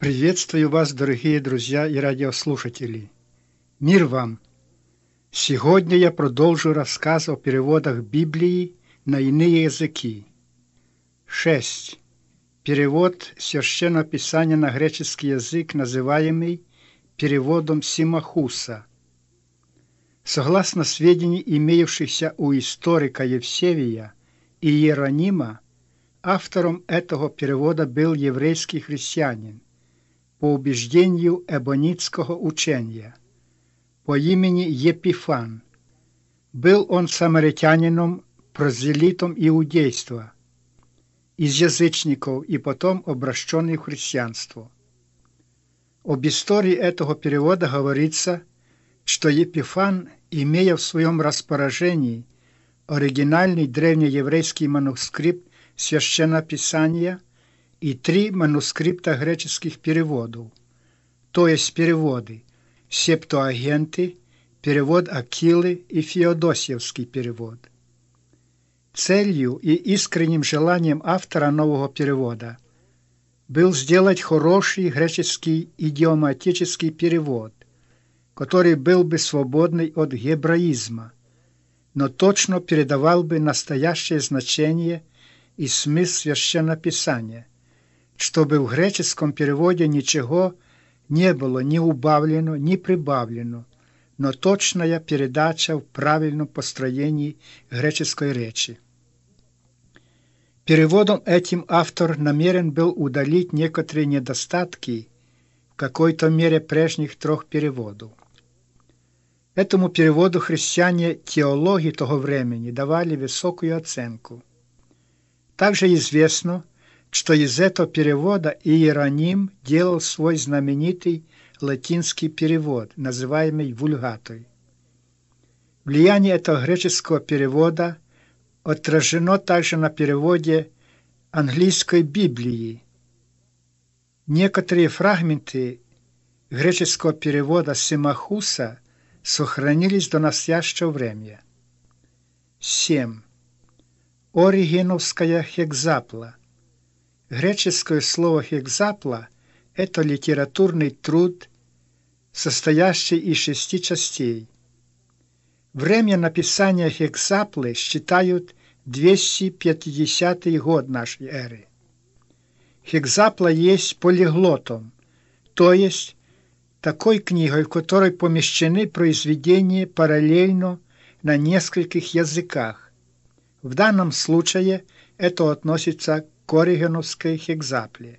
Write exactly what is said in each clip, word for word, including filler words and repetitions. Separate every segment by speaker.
Speaker 1: Приветствую вас, дорогие друзья и радиослушатели. Мир вам! Сегодня я продолжу рассказ о переводах Библии на иные языки. шесть. Перевод Священного Писания на греческий язык, называемый переводом Симахуса. Согласно сведений, имеющихся у историка Евсевия и Иеронима, автором этого перевода был еврейский христианин по убеждению эбонитского учения по имени Епифан. Был он самаритянином, прозелитом иудейства, из язычников и потом обращенный в христианство. Об истории этого перевода говорится, что Епифан, имея в своем распоряжении оригинальный древнееврейский манускрипт Священного Писания и три манускрипта греческих переводов, то есть переводы Септуагинты, перевод Акилы и Феодосиевский перевод. Целью и искренним желанием автора нового перевода был сделать хороший греческий идиоматический перевод, который был бы свободный от гебраизма, но точно передавал бы настоящее значение и смысл Священного Писания, чтобы в греческом переводе ничего не было ни убавлено, ни прибавлено, но точная передача в правильном построении греческой речи. Переводом этим автор намерен был удалить некоторые недостатки в какой-то мере прежних трех переводов. Этому переводу христиане теологи того времени давали высокую оценку. Также известно, что из этого перевода Иероним делал свой знаменитый латинский перевод, называемый Вульгатой. Влияние этого греческого перевода отражено также на переводе английской Библии. Некоторые фрагменты греческого перевода Симахуса сохранились до настоящего времени. семь. Оригеновская хекзапла. Греческое слово хекзапла – это литературный труд, состоящий из шести частей. Время написания хекзаплы считают двести пятидесятый год нашей эры. Хекзапла есть полиглотом, то есть такой книгой, в которой помещены произведения параллельно на нескольких языках. В данном случае это относится к Оригеновской хекзапле.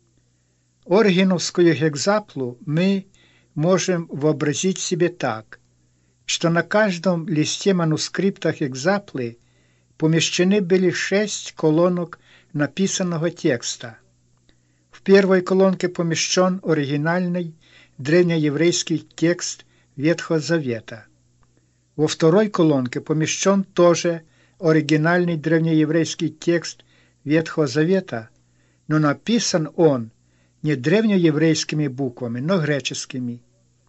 Speaker 1: Оригеновскую хекзаплу мы можем вообразить себе так, что на каждом листе манускрипта хекзаплы помещены были шесть колонок написанного текста. В первой колонке помещен оригинальный древнееврейский текст Ветхого Завета. Во второй колонке помещен тоже оригинальный древнееврейский текст Ветхого Завета, но написан он не древнееврейскими буквами, но греческими.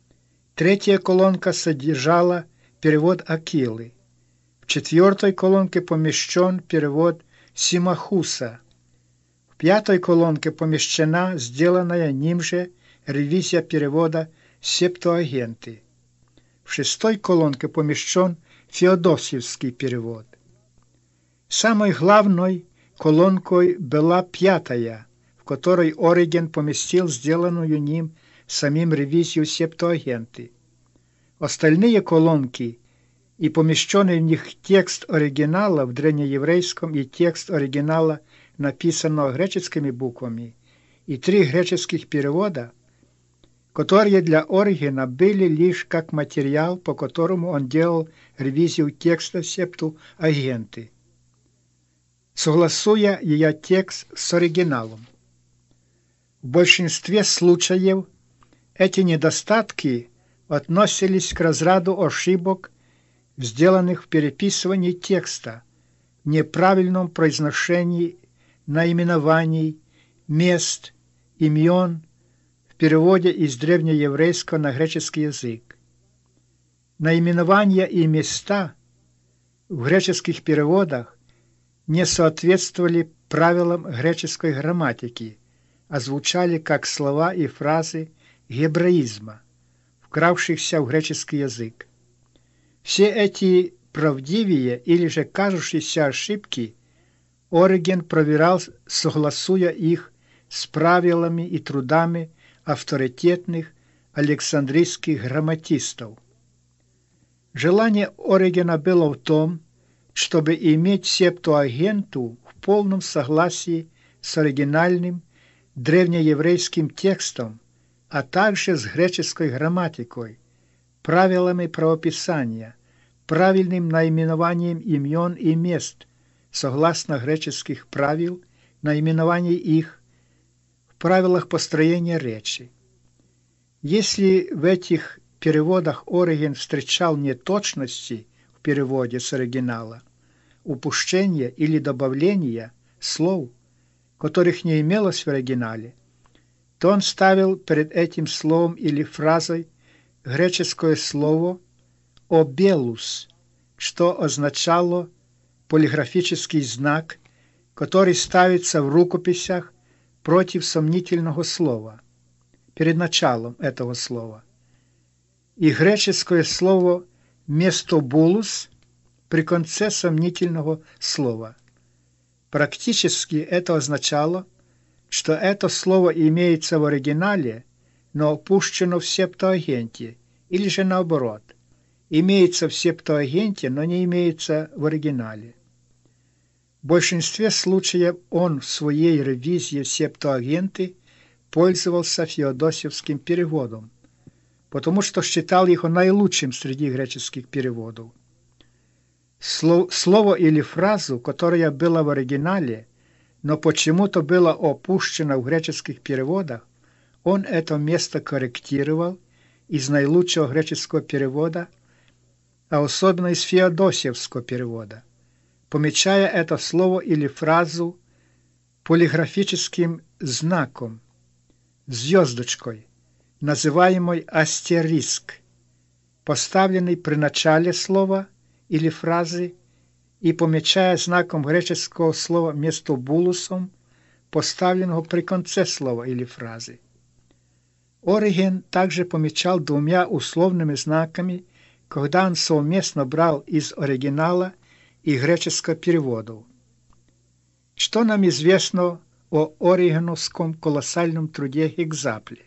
Speaker 1: Третья колонка содержала перевод Акилы. В четвертой колонке помещен перевод Симахуса. В пятой колонке помещена сделанная ним же ревизия перевода Септуагинты. В шестой колонке помещен Феодосиевский перевод. Самой главной колонкой была пятая, в которой Ориген поместил сделанную ним самим ревизию Септуагинты. Остальные колонки и помещенный в них текст оригинала в древнееврейском и текст оригинала, написанного греческими буквами, и три греческих перевода, которые для Оригена были лишь как материал, по которому он делал ревизию текста Септуагинты, согласуя ее текст с оригиналом. В большинстве случаев эти недостатки относились к разряду ошибок, сделанных в переписывании текста, неправильном произношении наименований, мест, имен в переводе из древнееврейского на греческий язык. Наименования и места в греческих переводах не соответствовали правилам греческой грамматики, а звучали как слова и фразы гебраизма, вкравшихся в греческий язык. Все эти правдивые или же кажущиеся ошибки Ориген проверял, согласуя их с правилами и трудами авторитетных александрийских грамматистов. Желание Оригена было в том, чтобы иметь септуагинту в полном согласии с оригинальным древнееврейским текстом, а также с греческой грамматикой, правилами правописания, правильным наименованием имен и мест, согласно греческих правил, наименований их в правилах построения речи. Если в этих переводах Ориген встречал неточности в переводе с оригинала, упущения или добавления слов, которых не имелось в оригинале, то он ставил перед этим словом или фразой греческое слово «обелус», что означало полиграфический знак, который ставится в рукописях против сомнительного слова, перед началом этого слова. И греческое слово «местобулус» при конце сомнительного слова. Практически это означало, что это слово имеется в оригинале, но опущено в септуагинте, или же наоборот, имеется в септуагинте, но не имеется в оригинале. В большинстве случаев он в своей ревизии септуагинты пользовался феодосиевским переводом, потому что считал его наилучшим среди греческих переводов. Слово или фразу, которая была в оригинале, но почему-то было опущено в греческих переводах, он это место корректировал из наилучшего греческого перевода, а особенно из феодосиевского перевода, помечая это слово или фразу полиграфическим знаком, звездочкой, называемой астериск, поставленный при начале слова или фразы и помечая знаком греческого слова местобулусом, поставленного при конце слова или фразы. Ориген также помечал двумя условными знаками, когда он совместно брал из оригинала и греческого переводов. Что нам известно о оригеновском колоссальном труде Гекзапле?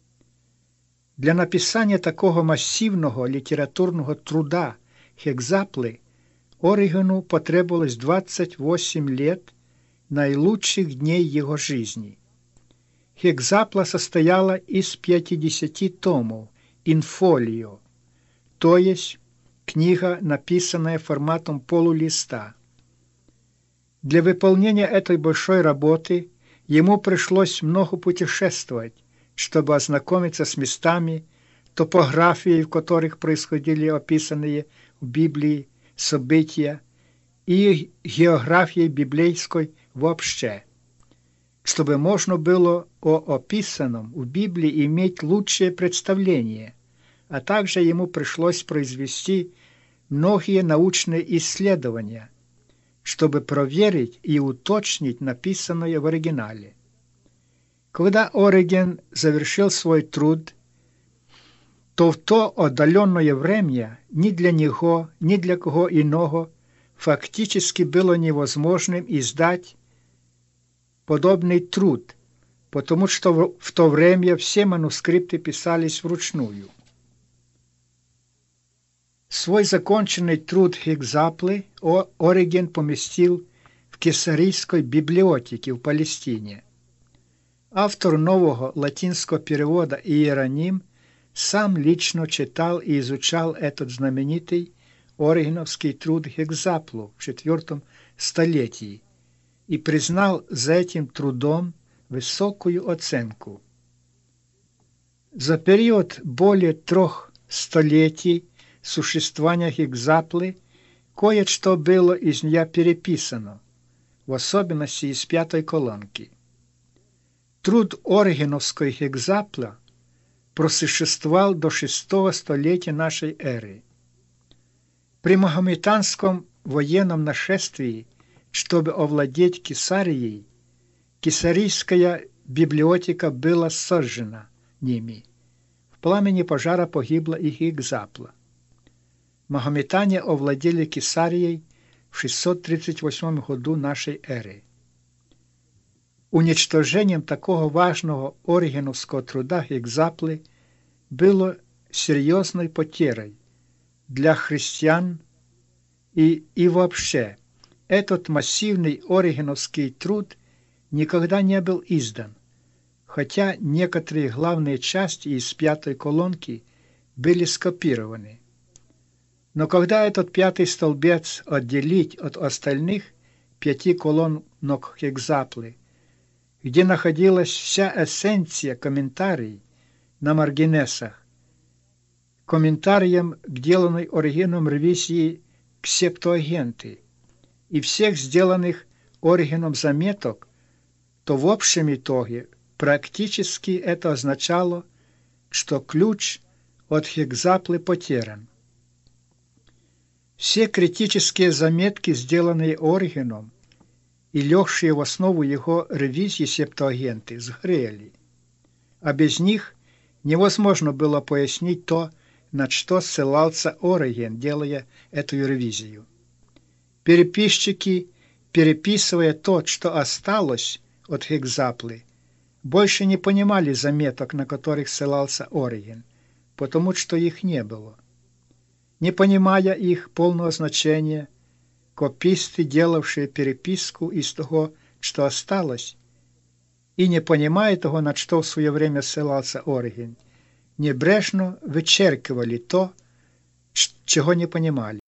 Speaker 1: Для написания такого массивного литературного труда Гекзаплы Оригену потребовалось двадцать восемь лет наилучших дней его жизни. Гекзапла состояла из пятидесяти томов инфолио, то есть книга, написанная форматом полулиста. Для выполнения этой большой работы ему пришлось много путешествовать, чтобы ознакомиться с местами, топографией, в которых происходили описанные в Библии события, и географией библейской вообще, чтобы можно было о описанном в Библии иметь лучшее представление, а также ему пришлось произвести многие научные исследования, чтобы проверить и уточнить написанное в оригинале. Когда Ориген завершил свой труд, то в то отдаленное время ни для него, ни для кого иного фактически было невозможным издать подобный труд, потому что в то время все манускрипты писались вручную. Свой законченный труд Гекзаплы Ориген поместил в Кесарийской библиотеке в Палестине. Автор нового латинского перевода Иероним сам лично читал и изучал этот знаменитый оригеновский труд Гекзаплу в четвертом столетии и признал за этим трудом высокую оценку. За период более трех столетий существования Гекзаплы кое-что было из нее переписано, в особенности из пятой колонки. Труд оригеновской Гекзапла просуществовал до шестого столетия нашей эры. При магометанском военном нашествии, чтобы овладеть Кесарией, Кесарийская библиотека была сожжена ними. В пламени пожара погибла и Хигзапла. Магометане овладели Кесарией в шестьсот тридцать восьмом году нашей эры. Уничтожением такого важного оригеновского труда Хигзаплы было серьезной потерей для христиан и, и вообще. Этот массивный оригеновский труд никогда не был издан, хотя некоторые главные части из пятой колонки были скопированы. Но когда этот пятый столбец отделить от остальных пяти колонок Хигзаплы, где находилась вся эссенция комментариев на маргинесах, комментариям к деланной Оригеном ревизии к Септуагинты и всех сделанных Оригеном заметок, то в общем итоге практически это означало, что ключ от Хигзаплы потерян. Все критические заметки, сделанные Оригеном и легшие в основу его ревизии Септуагинты, сгорели, а без них невозможно было пояснить то, на что ссылался Ориген, делая эту ревизию. Переписчики, переписывая то, что осталось от Хигзаплы, больше не понимали заметок, на которых ссылался Ориген, потому что их не было. Не понимая их полного значения, кописты, делавшие переписку из того, что осталось, и не понимая того, на что в свое время ссылался Ориген, небрежно вычеркивали то, чего не понимали.